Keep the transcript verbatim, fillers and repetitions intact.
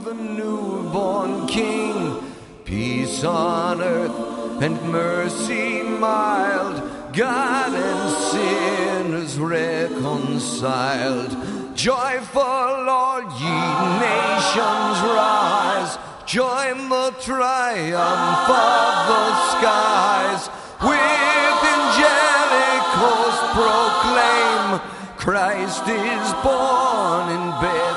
the newborn King. Peace on earth and mercy mild, God and sinners reconciled. Joyful all ye nations rise, join the triumph of the skies. With angelic hosts proclaim, Christ is born in Bethlehem.